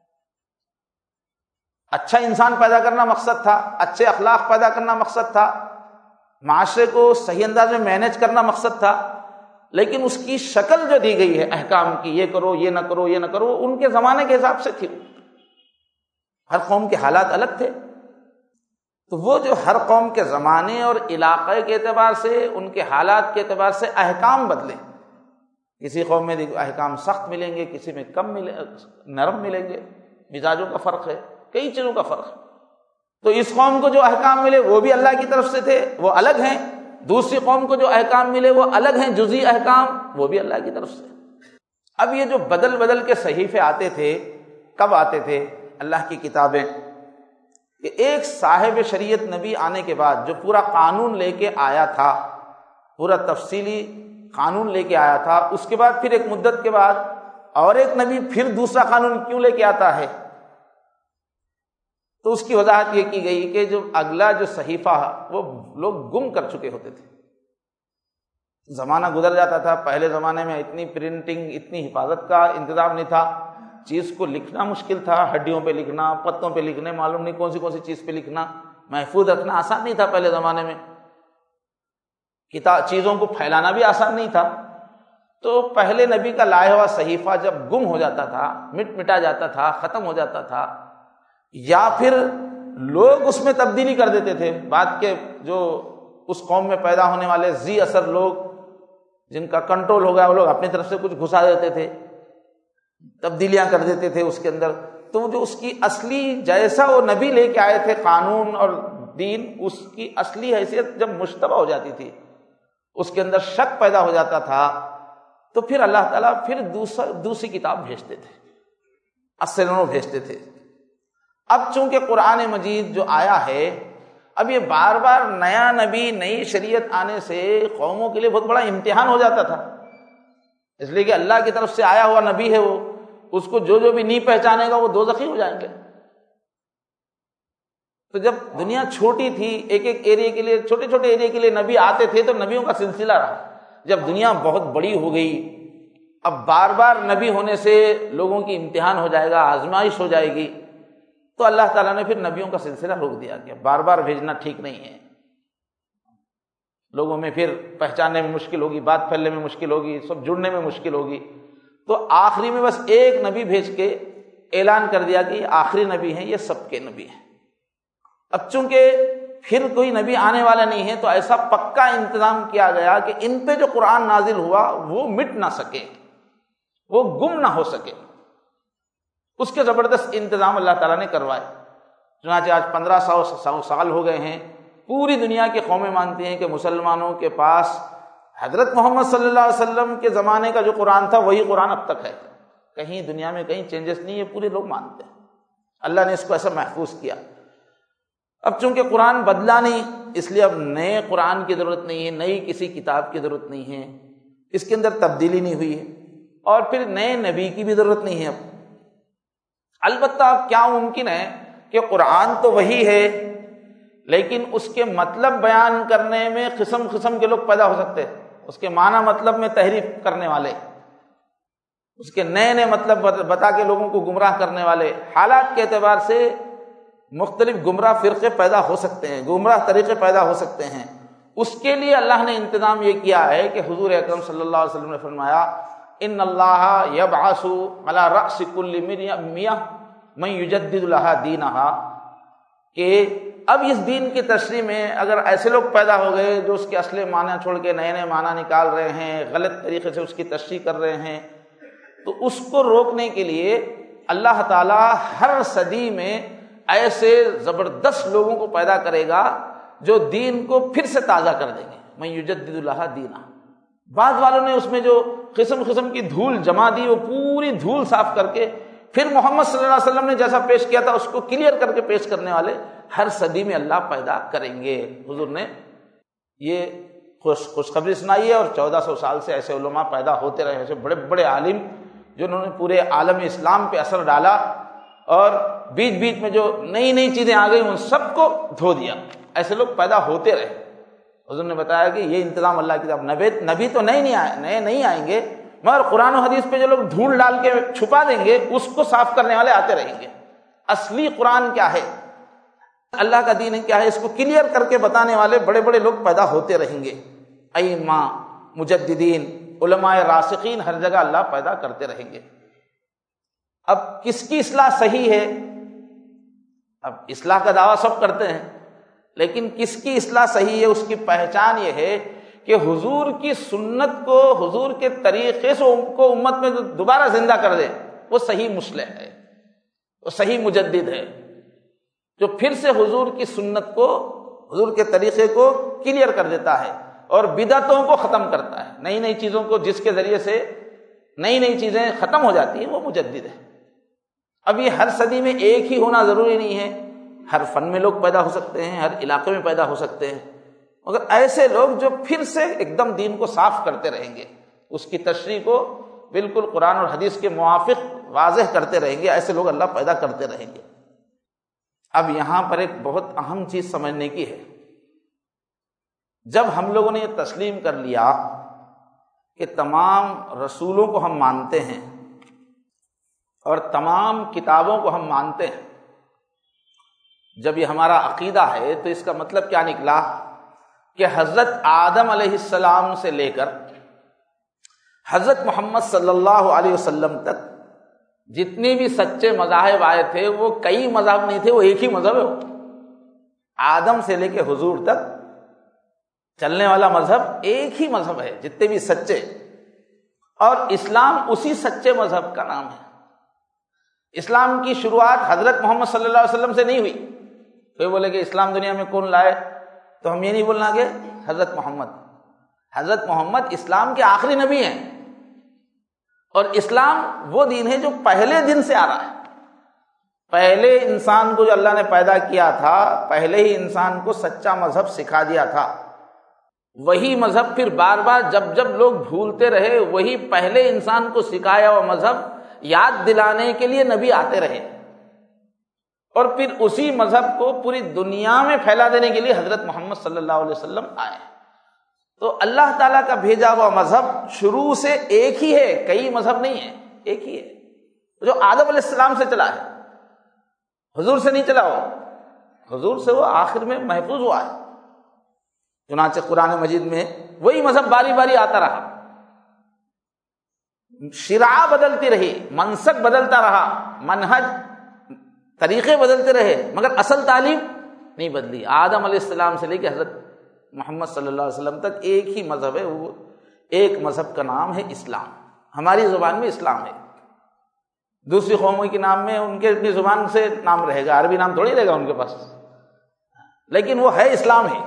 اچھا انسان پیدا کرنا مقصد تھا، اچھے اخلاق پیدا کرنا مقصد تھا، معاشرے کو صحیح انداز میں مینیج کرنا مقصد تھا، لیکن اس کی شکل جو دی گئی ہے احکام کی، یہ کرو، یہ نہ کرو، یہ نہ کرو، ان کے زمانے کے حساب سے تھی۔ ہر قوم کے حالات الگ تھے، تو وہ جو ہر قوم کے زمانے اور علاقے کے اعتبار سے، ان کے حالات کے اعتبار سے احکام بدلے۔ کسی قوم میں احکام سخت ملیں گے، کسی میں کم نرم ملیں گے، مزاجوں کا فرق ہے، کئی چیزوں کا فرق ہے۔ تو اس قوم کو جو احکام ملے وہ بھی اللہ کی طرف سے تھے، وہ الگ ہیں، دوسری قوم کو جو احکام ملے وہ الگ ہیں، جزئی احکام، وہ بھی اللہ کی طرف سے۔ اب یہ جو بدل بدل کے صحیفے آتے تھے، کب آتے تھے؟ اللہ کی کتابیں، کہ ایک صاحب شریعت نبی آنے کے بعد جو پورا قانون لے کے آیا تھا، پورا تفصیلی قانون لے کے آیا تھا، اس کے بعد پھر ایک مدت کے بعد اور ایک نبی پھر دوسرا قانون کیوں لے کے آتا ہے؟ تو اس کی وضاحت یہ کی گئی کہ جو اگلا جو صحیفہ وہ لوگ گم کر چکے ہوتے تھے، زمانہ گزر جاتا تھا، پہلے زمانے میں اتنی پرنٹنگ، اتنی حفاظت کا انتظام نہیں تھا، چیز کو لکھنا مشکل تھا، ہڈیوں پہ لکھنا، پتوں پہ لکھنے، معلوم نہیں کون سی چیز پہ لکھنا، محفوظ رکھنا آسان نہیں تھا پہلے زمانے میں، چیزوں کو پھیلانا بھی آسان نہیں تھا۔ تو پہلے نبی کا لایا ہوا صحیفہ جب گم ہو جاتا تھا، مٹا جاتا تھا، ختم ہو جاتا تھا، یا پھر لوگ اس میں تبدیلی کر دیتے تھے، بعد کے جو اس قوم میں پیدا ہونے والے ذی اثر لوگ جن کا کنٹرول ہو گیا، وہ لوگ اپنی طرف سے کچھ گھسا دیتے تھے، تبدیلیاں کر دیتے تھے اس کے اندر۔ تو جو اس کی اصلی جیسا وہ نبی لے کے آئے تھے قانون اور دین، اس کی اصلی حیثیت جب مشتبہ ہو جاتی تھی، اس کے اندر شک پیدا ہو جاتا تھا، تو پھر اللہ تعالیٰ پھر دوسری کتاب بھیجتے تھے، اصل نور بھیجتے تھے۔ اب چونکہ قرآن مجید جو آیا ہے، اب یہ بار بار نیا نبی، نئی شریعت آنے سے قوموں کے لیے بہت بڑا امتحان ہو جاتا تھا، اس لیے کہ اللہ کی طرف سے آیا ہوا نبی ہے، وہ اس کو جو بھی نہیں پہچانے گا وہ دوزخی ہو جائیں گے۔ تو جب دنیا چھوٹی تھی، ایک ایک ایریا کے لیے، چھوٹے چھوٹے ایریا کے لیے نبی آتے تھے، تو نبیوں کا سلسلہ رہا۔ جب دنیا بہت بڑی ہو گئی، اب بار بار نبی ہونے سے لوگوں کی امتحان ہو جائے گا، آزمائش ہو جائے گی، تو اللہ تعالیٰ نے پھر نبیوں کا سلسلہ روک دیا کہ بار بار بھیجنا ٹھیک نہیں ہے، لوگوں میں پھر پہچاننے میں مشکل ہوگی، بات پھیلنے میں مشکل ہوگی، سب جڑنے میں مشکل ہوگی۔ تو آخری میں بس ایک نبی بھیج کے اعلان کر دیا کہ یہ آخری نبی ہیں، یہ سب کے نبی ہیں۔ اب چونکہ پھر کوئی نبی آنے والا نہیں ہے تو ایسا پکا انتظام کیا گیا کہ ان پہ جو قرآن نازل ہوا وہ مٹ نہ سکے، وہ گم نہ ہو سکے، اس کے زبردست انتظام اللہ تعالیٰ نے کروائے۔ چنانچہ آج 1500 سال ہو گئے ہیں، پوری دنیا کی قومیں مانتی ہیں کہ مسلمانوں کے پاس حضرت محمد صلی اللہ علیہ وسلم کے زمانے کا جو قرآن تھا وہی قرآن اب تک ہے، کہیں دنیا میں کہیں چینجز نہیں ہے، پورے لوگ مانتے ہیں۔ اللہ نے اس کو ایسا محفوظ کیا۔ اب چونکہ قرآن بدلا نہیں، اس لیے اب نئے قرآن کی ضرورت نہیں ہے، نئی کسی کتاب کی ضرورت نہیں ہے، اس کے اندر تبدیلی نہیں ہوئی ہے، اور پھر نئے نبی کی بھی ضرورت نہیں ہے اب۔ البتہ اب کیا ممکن ہے کہ قرآن تو وہی ہے لیکن اس کے مطلب بیان کرنے میں قسم قسم کے لوگ پیدا ہو سکتے ہیں، اس کے معنی مطلب میں تحریف کرنے والے، اس کے نئے نئے مطلب بتا کے لوگوں کو گمراہ کرنے والے، حالات کے اعتبار سے مختلف گمراہ فرقے پیدا ہو سکتے ہیں، گمراہ طریقے پیدا ہو سکتے ہیں۔ اس کے لیے اللہ نے انتظام یہ کیا ہے کہ حضور اکرم صلی اللہ علیہ وسلم نے فرمایا ان اللہ یبعث علی رأس کل مئہ من یجدد لہا دینہا، کہ اب اس دین کی تشریح میں اگر ایسے لوگ پیدا ہو گئے جو اس کے اصل معنی چھوڑ کے نئے نئے معنی نکال رہے ہیں، غلط طریقے سے اس کی تشریح کر رہے ہیں، تو اس کو روکنے کے لیے اللہ تعالیٰ ہر صدی میں ایسے زبردست لوگوں کو پیدا کرے گا جو دین کو پھر سے تازہ کر دیں گے۔ من یجدد لہا دینہا، بعض والوں نے اس میں جو قسم قسم کی دھول جما دی وہ پوری دھول صاف کر کے پھر محمد صلی اللہ علیہ وسلم نے جیسا پیش کیا تھا اس کو کلیئر کر کے پیش کرنے والے ہر صدی میں اللہ پیدا کریں گے۔ حضور نے یہ خوشخبری سنائی ہے، اور 1400 سال سے ایسے علماء پیدا ہوتے رہے، ایسے بڑے بڑے عالم جنہوں نے پورے عالم اسلام پہ اثر ڈالا، اور بیچ بیچ میں جو نئی نئی چیزیں آ گئی ان سب کو دھو دیا، ایسے لوگ پیدا ہوتے رہے۔ حضور نے بتایا کہ یہ انتظام اللہ کی طرف، نبی تو نئے نہیں آئیں گے، مگر قرآن و حدیث پہ جو لوگ دھول ڈال کے چھپا دیں گے اس کو صاف کرنے والے آتے رہیں گے۔ اصلی قرآن کیا ہے، اللہ کا دین کیا ہے، اس کو کلیئر کر کے بتانے والے بڑے بڑے لوگ پیدا ہوتے رہیں گے۔ ائمہ، مجددین، علماء راسخین ہر جگہ اللہ پیدا کرتے رہیں گے۔ اب کس کی اصلاح صحیح ہے؟ اب اصلاح کا دعویٰ سب کرتے ہیں، لیکن کس کی اصلاح صحیح ہے اس کی پہچان یہ ہے کہ حضور کی سنت کو، حضور کے طریقے سے کو امت میں دوبارہ زندہ کر دے، وہ صحیح مصلح ہے، وہ صحیح مجدد ہے، جو پھر سے حضور کی سنت کو، حضور کے طریقے کو کلیئر کر دیتا ہے اور بدعتوں کو ختم کرتا ہے، نئی نئی چیزوں کو جس کے ذریعے سے نئی نئی چیزیں ختم ہو جاتی ہیں وہ مجدد ہے۔ اب یہ ہر صدی میں ایک ہی ہونا ضروری نہیں ہے، ہر فن میں لوگ پیدا ہو سکتے ہیں، ہر علاقے میں پیدا ہو سکتے ہیں، مگر ایسے لوگ جو پھر سے ایک دم دین کو صاف کرتے رہیں گے، اس کی تشریح کو بالکل قرآن اور حدیث کے موافق واضح کرتے رہیں گے، ایسے لوگ اللہ پیدا کرتے رہیں گے۔ اب یہاں پر ایک بہت اہم چیز سمجھنے کی ہے، جب ہم لوگوں نے یہ تسلیم کر لیا کہ تمام رسولوں کو ہم مانتے ہیں اور تمام کتابوں کو ہم مانتے ہیں، جب یہ ہمارا عقیدہ ہے تو اس کا مطلب کیا نکلا کہ حضرت آدم علیہ السلام سے لے کر حضرت محمد صلی اللہ علیہ وسلم تک جتنے بھی سچے مذاہب آئے تھے وہ کئی مذہب نہیں تھے، وہ ایک ہی مذہب ہے۔ آدم سے لے کے حضور تک چلنے والا مذہب ایک ہی مذہب ہے، جتنے بھی سچے، اور اسلام اسی سچے مذہب کا نام ہے۔ اسلام کی شروعات حضرت محمد صلی اللہ علیہ وسلم سے نہیں ہوئی۔ کوئی بولے کہ اسلام دنیا میں کون لائے، تو ہم یہ نہیں بولنا کہ حضرت محمد اسلام کے آخری نبی ہیں، اور اسلام وہ دین ہے جو پہلے دن سے آ رہا ہے۔ پہلے انسان کو جو اللہ نے پیدا کیا تھا، پہلے ہی انسان کو سچا مذہب سکھا دیا تھا، وہی مذہب پھر بار بار جب جب لوگ بھولتے رہے وہی پہلے انسان کو سکھایا ہوا مذہب یاد دلانے کے لیے نبی آتے رہے، اور پھر اسی مذہب کو پوری دنیا میں پھیلا دینے کے لیے حضرت محمد صلی اللہ علیہ وسلم آئے۔ تو اللہ تعالیٰ کا بھیجا ہوا مذہب شروع سے ایک ہی ہے، کئی مذہب نہیں ہے، ایک ہی ہے جو آدم علیہ السلام سے چلا ہے، حضور سے نہیں چلا ہو، حضور سے وہ آخر میں محفوظ ہوا ہے۔ چنانچہ قرآن مجید میں وہی مذہب باری باری آتا رہا، شرع بدلتی رہی، منسک بدلتا رہا، منہج طریقے بدلتے رہے، مگر اصل تعلیم نہیں بدلی۔ آدم علیہ السلام سے لے کے حضرت محمد صلی اللہ علیہ وسلم تک ایک ہی مذہب ہے، وہ ایک مذہب کا نام ہے اسلام۔ ہماری زبان میں اسلام ہے، دوسری قوموں کے نام میں ان کے اپنی زبان سے نام رہے گا، عربی نام تھوڑی رہے گا ان کے پاس، لیکن وہ ہے اسلام ہے۔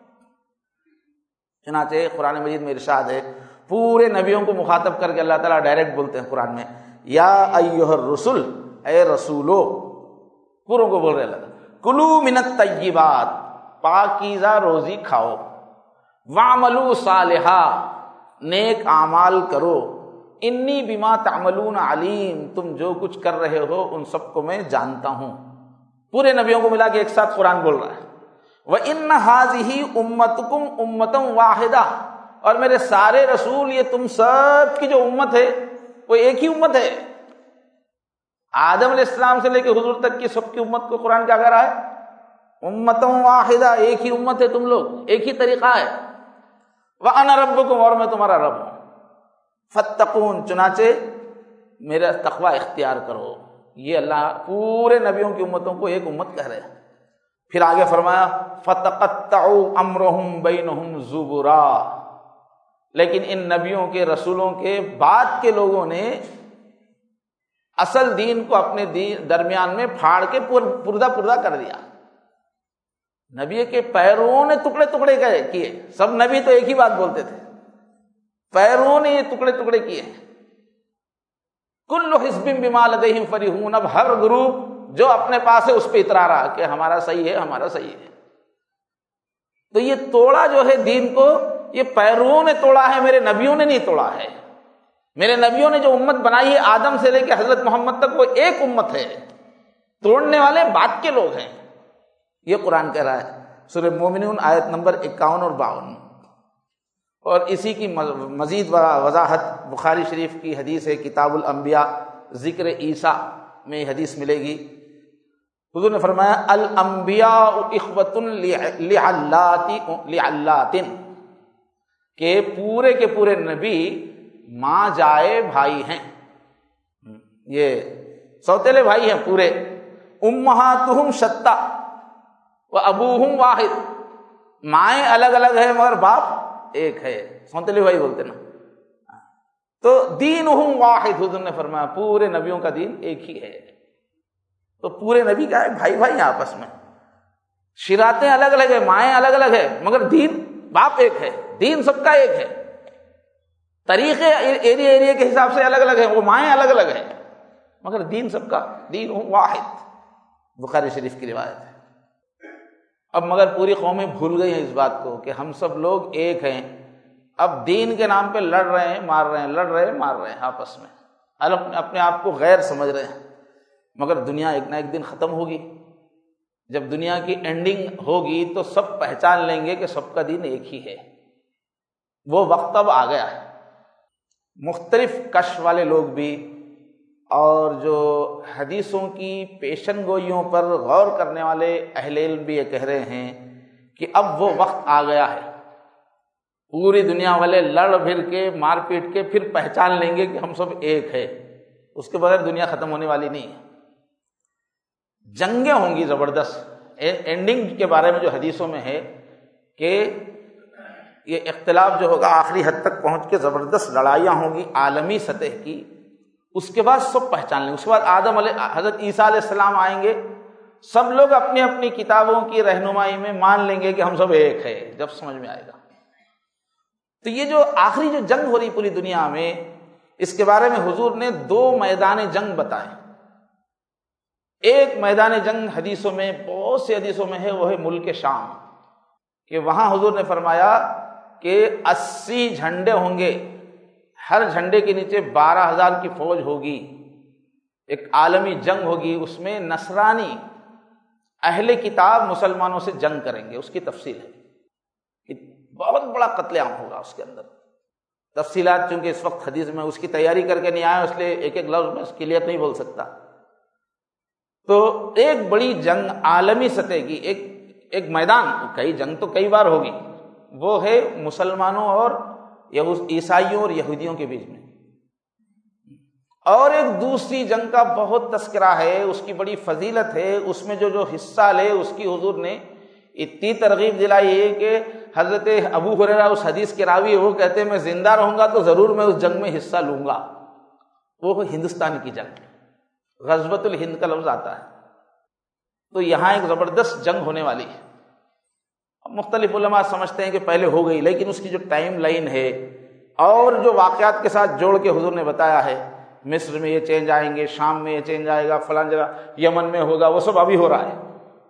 چنانچہ قرآن مجید میں ارشاد ہے، پورے نبیوں کو مخاطب کر کے اللہ تعالیٰ ڈائریکٹ بولتے ہیں قرآن میں، یا ایھا الرسل، اے رسولو، پوروں کو بول رہے اللہ تعالیٰ، کلوا من الطیبات، پاکیزہ روزی کھاؤ، واعملوا صالحا، نیک اعمال کرو، انی بما تعملون علیم، تم جو کچھ کر رہے ہو ان سب کو میں جانتا ہوں۔ پورے نبیوں کو ملا کے ایک ساتھ قرآن بول رہا ہے، وَإِنَّ هَٰذِهِ أُمَّتُكُمْ أُمَّةً وَاحِدَةً، اور میرے سارے رسول، یہ تم سب کی جو امت ہے وہ ایک ہی امت ہے۔ آدم علیہ السلام سے لے کے حضور تک کی سب کی امت کو قرآن کیا کہہ رہا ہے؟ امتً واحدہ، ایک ہی امت ہے تم لوگ، ایک ہی طریقہ ہے۔ وَأَنَا رَبُّكُمْ، اور میں تمہارا رب ہوں۔ فَاتَّقُونِ، چنانچہ میرا تقوی اختیار کرو۔ یہ اللہ پورے نبیوں کی امتوں کو ایک امت کہہ رہے ہیں۔ پھر آگے فرمایا فَتَقَطَّعُوا أَمْرَهُمْ بَيْنَهُمْ زُبُرًا، لیکن ان نبیوں کے رسولوں کے بعد کے لوگوں نے اصل دین کو اپنے درمیان میں پھاڑ کے پردہ کر دیا۔ نبی کے پیروں نے ٹکڑے ٹکڑے کیے، سب نبی تو ایک ہی بات بولتے تھے، پیروں نے یہ ٹکڑے ٹکڑے کیے۔ کل حزب بما لدیہم فرحون، اب ہر گروپ جو اپنے پاس ہے اس پہ اترا رہا کہ ہمارا صحیح ہے، ہمارا صحیح ہے۔ تو یہ توڑا جو ہے دین کو، یہ پیروں نے توڑا ہے، میرے نبیوں نے نہیں توڑا ہے۔ میرے نبیوں نے جو امت بنائی ہے آدم سے لے کے حضرت محمد تک، وہ ایک امت ہے، توڑنے والے بعد کے لوگ ہیں۔ یہ قرآن کہہ رہا ہے، سورہ مومنون آیت نمبر 51 اور 52۔ اور اسی کی مزید وضاحت بخاری شریف کی حدیث ہے، کتاب الانبیاء، ذکر عیسیٰ میں یہ حدیث ملے گی۔ حضور نے فرمایا الانبیاء اخوۃ لعلات، کہ پورے کے پورے نبی ماں جائے بھائی ہیں، یہ سوتیلے بھائی ہیں پورے۔ امہاتہم شتیٰ وابوہم واحد، مائیں الگ الگ ہیں مگر باپ ایک ہے، سوتیلے بھائی بولتے نا۔ تو دینہم واحد، حضور نے فرمایا پورے نبیوں کا دین ایک ہی ہے۔ تو پورے نبی کیا ہے؟ بھائی بھائی ہیں آپس میں، شراتیں الگ الگ ہیں، مائیں الگ الگ ہیں، مگر دین باپ ایک ہے، دین سب کا ایک ہے۔ طریقے ایریا کے حساب سے الگ الگ ہیں، وہ مائیں الگ الگ ہیں، مگر دین سب کا، دین واحد، بخاری شریف کی روایت ہے۔ اب مگر پوری قومیں بھول گئی ہیں اس بات کو کہ ہم سب لوگ ایک ہیں، اب دین کے نام پہ لڑ رہے ہیں، مار رہے ہیں، لڑ رہے ہیں، مار رہے ہیں آپس میں، اپنے آپ کو غیر سمجھ رہے ہیں۔ مگر دنیا ایک نہ ایک دن ختم ہوگی، جب دنیا کی اینڈنگ ہوگی تو سب پہچان لیں گے کہ سب کا دین ایک ہی ہے۔ وہ وقت اب آ گیا ہے۔ مختلف کش والے لوگ بھی اور جو حدیثوں کی پیشن گوئیوں پر غور کرنے والے اہل علم بھی یہ کہہ رہے ہیں کہ اب وہ وقت آ گیا ہے، پوری دنیا والے لڑ بھر کے مار پیٹ کے پھر پہچان لیں گے کہ ہم سب ایک ہے، اس کے بغیر دنیا ختم ہونے والی نہیں ہے۔ جنگیں ہوں گی زبردست، اینڈنگ کے بارے میں جو حدیثوں میں ہے کہ یہ اختلاف جو ہوگا آخری حد تک پہنچ کے زبردست لڑائیاں ہوں گی عالمی سطح کی، اس کے بعد سب پہچان لیں گے۔ اس کے بعد حضرت عیسیٰ علیہ السلام آئیں گے، سب لوگ اپنی اپنی کتابوں کی رہنمائی میں مان لیں گے کہ ہم سب ایک ہے، جب سمجھ میں آئے گا۔ تو یہ جو آخری جو جنگ ہو رہی پوری دنیا میں، اس کے بارے میں حضور نے 2 میدان جنگ بتائے۔ ایک میدان جنگ حدیثوں میں، بہت سی حدیثوں میں ہے، وہ ہے ملک شام، کہ وہاں حضور نے فرمایا کہ 80 جھنڈے ہوں گے، ہر جھنڈے کے نیچے 12,000 کی فوج ہوگی، ایک عالمی جنگ ہوگی، اس میں نصرانی اہل کتاب مسلمانوں سے جنگ کریں گے۔ اس کی تفصیل ہے کہ بہت بڑا قتل عام ہوگا اس کے اندر۔ تفصیلات چونکہ اس وقت حدیث میں اس کی تیاری کر کے نہیں آیا، اس لیے ایک ایک لفظ میں اس کلیئر نہیں بول سکتا۔ تو ایک بڑی جنگ عالمی سطح کی، ایک میدان، کئی جنگ تو کئی بار ہوگی، وہ ہے مسلمانوں اور عیسائیوں اور یہودیوں کے بیچ میں۔ اور ایک دوسری جنگ کا بہت تذکرہ ہے، اس کی بڑی فضیلت ہے، اس میں جو حصہ لے اس کی حضور نے اتنی ترغیب دلائی ہے کہ حضرت ابو ہریرہ اس حدیث کے راوی ہے، وہ کہتے ہیں میں زندہ رہوں گا تو ضرور میں اس جنگ میں حصہ لوں گا۔ وہ ہندوستان کی جنگ، غزوۃ الہند کا لفظ آتا ہے۔ تو یہاں ایک زبردست جنگ ہونے والی ہے۔ مختلف علماء سمجھتے ہیں کہ پہلے ہو گئی، لیکن اس کی جو ٹائم لائن ہے اور جو واقعات کے ساتھ جوڑ کے حضور نے بتایا ہے، مصر میں یہ چینج آئیں گے، شام میں یہ چینج آئے گا، فلاں جگہ یمن میں ہوگا، وہ سب ابھی ہو رہا ہے۔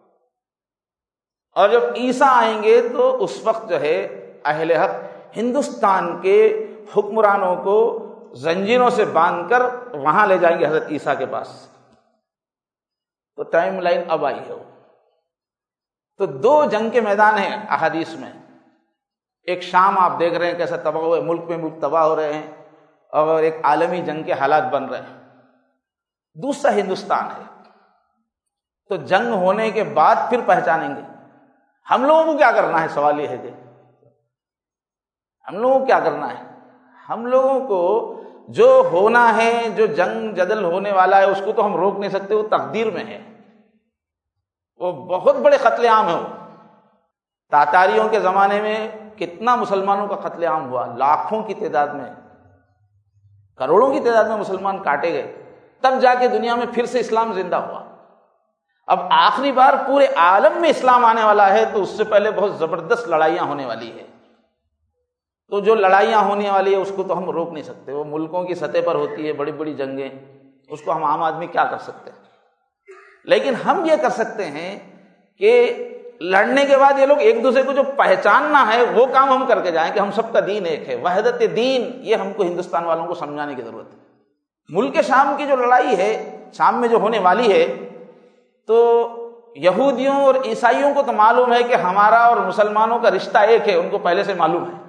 اور جب عیسیٰ آئیں گے تو اس وقت جو ہے اہل حق ہندوستان کے حکمرانوں کو زنجیروں سے باندھ کر وہاں لے جائیں گے حضرت عیسیٰ کے پاس۔ تو ٹائم لائن اب آئی ہے۔ تو دو جنگ کے میدان ہیں احادیث میں، ایک شام آپ دیکھ رہے ہیں کیسا تباہ ہوئے، ملک میں ملک تباہ ہو رہے ہیں اور ایک عالمی جنگ کے حالات بن رہے ہیں، دوسرا ہندوستان ہے۔ تو جنگ ہونے کے بعد پھر پہچانیں گے ہم لوگوں کو کیا کرنا ہے۔ سوال یہ ہے کہ ہم لوگوں کو کیا کرنا ہے۔ ہم لوگوں کو جو ہونا ہے، جو جنگ جدل ہونے والا ہے، اس کو تو ہم روک نہیں سکتے، وہ تقدیر میں ہے، وہ بہت بڑے قتل عام ہے۔ وہ تاتاریوں کے زمانے میں کتنا مسلمانوں کا قتل عام ہوا، لاکھوں کی تعداد میں، کروڑوں کی تعداد میں مسلمان کاٹے گئے، تب جا کے دنیا میں پھر سے اسلام زندہ ہوا۔ اب آخری بار پورے عالم میں اسلام آنے والا ہے، تو اس سے پہلے بہت زبردست لڑائیاں ہونے والی ہے۔ تو جو لڑائیاں ہونے والی ہے اس کو تو ہم روک نہیں سکتے، وہ ملکوں کی سطح پر ہوتی ہے، بڑی بڑی جنگیں، اس کو ہم عام آدمی کیا کر سکتے ہیں۔ لیکن ہم یہ کر سکتے ہیں کہ لڑنے کے بعد یہ لوگ ایک دوسرے کو جو پہچاننا ہے وہ کام ہم کر کے جائیں کہ ہم سب کا دین ایک ہے، وحدت دین۔ یہ ہم کو ہندوستان والوں کو سمجھانے کی ضرورت ہے۔ ملک شام کی جو لڑائی ہے، شام میں جو ہونے والی ہے، تو یہودیوں اور عیسائیوں کو تو معلوم ہے کہ ہمارا اور مسلمانوں کا رشتہ ایک ہے، ان کو پہلے سے معلوم ہے۔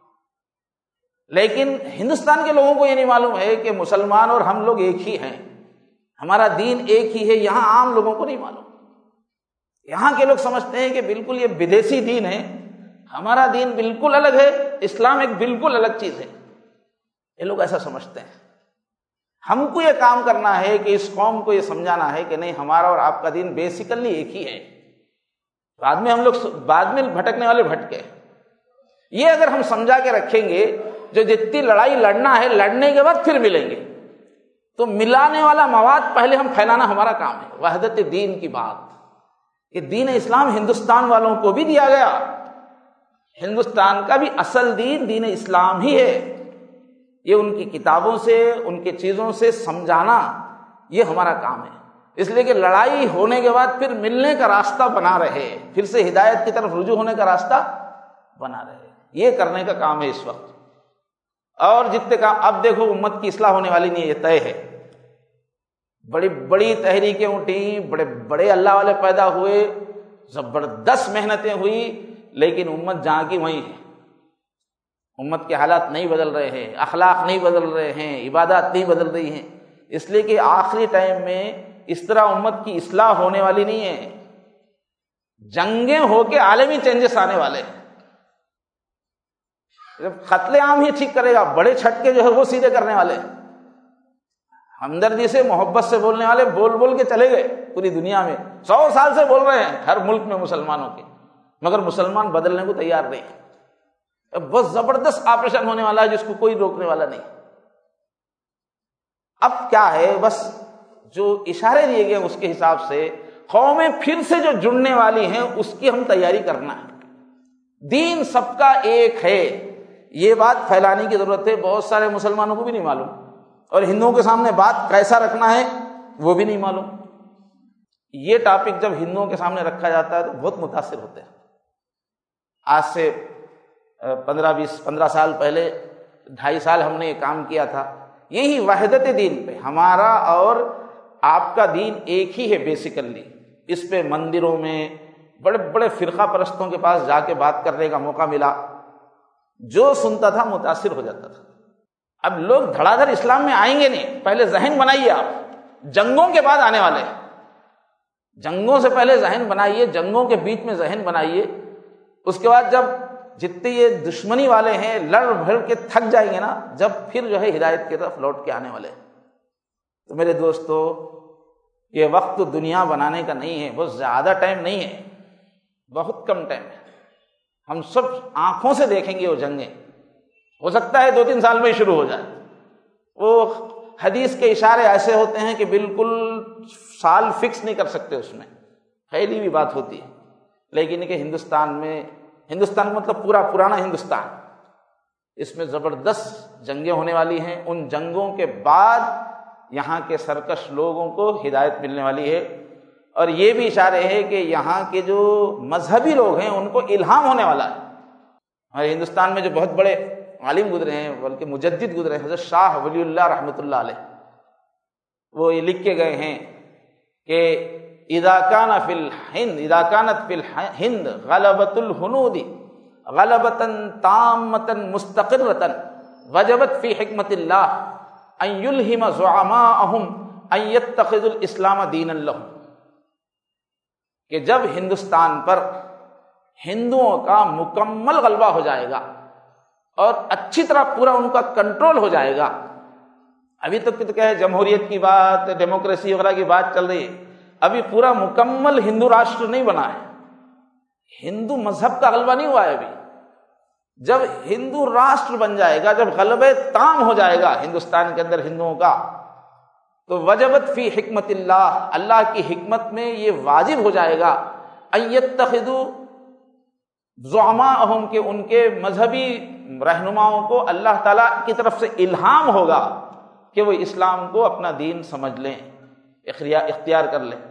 لیکن ہندوستان کے لوگوں کو یہ نہیں معلوم ہے کہ مسلمان اور ہم لوگ ایک ہی ہیں، ہمارا دین ایک ہی ہے۔ یہاں عام لوگوں کو نہیں معلوم، یہاں کے لوگ سمجھتے ہیں کہ بالکل یہ بدیسی دین ہے، ہمارا دین بالکل الگ ہے، اسلام ایک بالکل الگ چیز ہے، یہ لوگ ایسا سمجھتے ہیں۔ ہم کو یہ کام کرنا ہے کہ اس قوم کو یہ سمجھانا ہے کہ نہیں، ہمارا اور آپ کا دین بیسیکلی ایک ہی ہے۔ بعد میں ہم لوگ بعد میں بھٹکنے والے بھٹکے، یہ اگر ہم سمجھا کے رکھیں گے، جو جتنی لڑائی لڑنا ہے لڑنے کے بعد پھر ملیں گے، تو ملانے والا مواد پہلے ہم پھیلانا ہمارا کام ہے۔ وحدت دین کی بات، کہ دین اسلام ہندوستان والوں کو بھی دیا گیا، ہندوستان کا بھی اصل دین دین اسلام ہی ہے، یہ ان کی کتابوں سے، ان کے چیزوں سے سمجھانا، یہ ہمارا کام ہے۔ اس لیے کہ لڑائی ہونے کے بعد پھر ملنے کا راستہ بنا رہے، پھر سے ہدایت کی طرف رجوع ہونے کا راستہ بنا رہے، یہ کرنے کا کام ہے اس وقت۔ اور جتنے کام اب دیکھو، امت کی اصلاح ہونے والی نہیں ہے، یہ طے ہے۔ بڑی بڑی تحریکیں اٹھی، بڑے بڑے اللہ والے پیدا ہوئے، زبردست محنتیں ہوئی، لیکن امت جہاں کی وہیں ہے۔ امت کے حالات نہیں بدل رہے ہیں، اخلاق نہیں بدل رہے ہیں، عبادات نہیں بدل رہی ہیں، اس لیے کہ آخری ٹائم میں اس طرح امت کی اصلاح ہونے والی نہیں ہے، جنگیں ہو کے عالمی چینجز آنے والے ہیں۔ قتل عام ہی ٹھیک کرے گا، بڑے چھٹکے جو ہے وہ سیدھے کرنے والے ہیں۔ ہمدردی سے، محبت سے بولنے والے بول بول کے چلے گئے پوری دنیا میں، 100 سال سے بول رہے ہیں ہر ملک میں مسلمانوں کے، مگر مسلمان بدلنے کو تیار نہیں۔ بہت زبردست آپریشن ہونے والا ہے جس کو کوئی روکنے والا نہیں۔ اب کیا ہے، بس جو اشارے دیے گئے اس کے حساب سے قومیں پھر سے جو جڑنے والی ہیں اس کی ہم تیاری کرنا ہے۔ دین سب کا ایک ہے، یہ بات پھیلانے کی ضرورت ہے۔ بہت سارے مسلمانوں کو بھی نہیں معلوم، اور ہندوؤں کے سامنے بات کیسا رکھنا ہے وہ بھی نہیں معلوم۔ یہ ٹاپک جب ہندوؤں کے سامنے رکھا جاتا ہے تو بہت متاثر ہوتے ہیں۔ آج سے 15 سال پہلے، 2.5 سال ہم نے یہ کام کیا تھا، یہی وحدت دین پہ، ہمارا اور آپ کا دین ایک ہی ہے بیسیکلی۔ اس پہ مندروں میں بڑے بڑے فرقہ پرستوں کے پاس جا کے بات کرنے کا موقع ملا، جو سنتا تھا متاثر ہو جاتا تھا۔ اب لوگ دھڑا دھڑ اسلام میں آئیں گے نہیں، پہلے ذہن بنائیے آپ، جنگوں کے بعد آنے والے ہیں۔ جنگوں سے پہلے ذہن بنائیے، جنگوں کے بیچ میں ذہن بنائیے، اس کے بعد جب جتنے یہ دشمنی والے ہیں لڑ بھڑ کے تھک جائیں گے نا، جب پھر جو ہے ہدایت کی طرف لوٹ کے آنے والے ہیں۔ تو میرے دوستو، یہ وقت تو دنیا بنانے کا نہیں ہے، بہت زیادہ ٹائم نہیں ہے، بہت کم ٹائم ہے۔ ہم سب آنکھوں سے دیکھیں گے وہ جنگیں، ہو سکتا ہے 2-3 سال میں ہی شروع ہو جائے۔ وہ حدیث کے اشارے ایسے ہوتے ہیں کہ بالکل سال فکس نہیں کر سکتے، اس میں خیالی بھی بات ہوتی ہے، لیکن کہ ہندوستان کا مطلب پورا پرانا ہندوستان، اس میں زبردست جنگیں ہونے والی ہیں۔ ان جنگوں کے بعد یہاں کے سرکش لوگوں کو ہدایت ملنے والی ہے، اور یہ بھی اشارے ہے کہ یہاں کے جو مذہبی لوگ ہیں ان کو الہام ہونے والا ہے۔ ہمارے ہندوستان میں جو بہت بڑے عالم گزرے ہیں، بلکہ مجدد گزرے ہیں، حضرت شاہ ولی اللہ رحمۃ اللہ علیہ، وہ یہ لکھ کے گئے ہیں کہ اذا كانت في الهند غلبۃ الهنود غلبۃ تامۃ مستقرۃ وجبت في حکمت اللہ ان يلهم زعماءهم ان يتخذوا الاسلام دینا لهم، کہ جب ہندوستان پر ہندوؤں کا مکمل غلبہ ہو جائے گا اور اچھی طرح پورا ان کا کنٹرول ہو جائے گا، ابھی تک تو کیا ہے، جمہوریت کی بات، ڈیموکریسی وغیرہ کی بات چل رہی ہے، ابھی پورا مکمل ہندو راشٹر نہیں بنا ہے، ہندو مذہب کا غلبہ نہیں ہوا ہے ابھی۔ جب ہندو راشٹر بن جائے گا، جب غلبہ تام ہو جائے گا ہندوستان کے اندر ہندوؤں کا، تو وجبت فی حکمت اللہ، اللہ کی حکمت میں یہ واجب ہو جائے گا، ان یتخذوا زعماءہم، کہ ان کے مذہبی رہنماؤں کو اللہ تعالیٰ کی طرف سے الہام ہوگا کہ وہ اسلام کو اپنا دین سمجھ لیں، اختیار کر لیں۔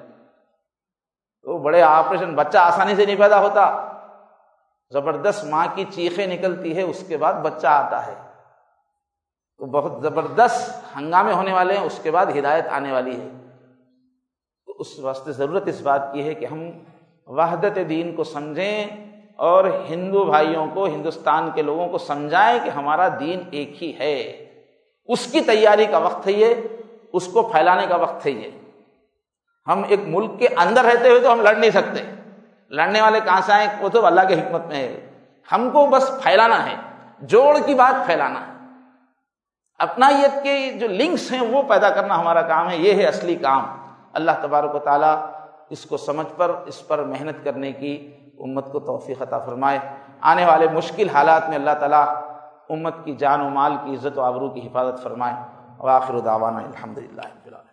تو بڑے آپریشن، بچہ آسانی سے نہیں پیدا ہوتا، زبردست ماں کی چیخیں نکلتی ہے، اس کے بعد بچہ آتا ہے، تو بہت زبردست ہنگامے ہونے والے ہیں، اس کے بعد ہدایت آنے والی ہے۔ تو اس واسطے ضرورت اس بات کی ہے کہ ہم وحدت دین کو سمجھیں، اور ہندو بھائیوں کو، ہندوستان کے لوگوں کو سمجھائیں کہ ہمارا دین ایک ہی ہے۔ اس کی تیاری کا وقت ہے یہ، اس کو پھیلانے کا وقت ہے یہ۔ ہم ایک ملک کے اندر رہتے ہوئے تو ہم لڑ نہیں سکتے، لڑنے والے کہاں سے آئیں، وہ تو اللہ کی حکمت میں ہے۔ ہم کو بس پھیلانا ہے، جوڑ کی بات پھیلانا ہے، اپنائیت کے جو لنکس ہیں وہ پیدا کرنا ہمارا کام ہے، یہ ہے اصلی کام۔ اللہ تبارک و تعالیٰ اس کو سمجھ پر، اس پر محنت کرنے کی امت کو توفیق عطا فرمائے۔ آنے والے مشکل حالات میں اللہ تعالیٰ امت کی جان و مال کی عزت و آبرو کی حفاظت فرمائے۔ وآخر دعوانا الحمدللہ رب العالمین۔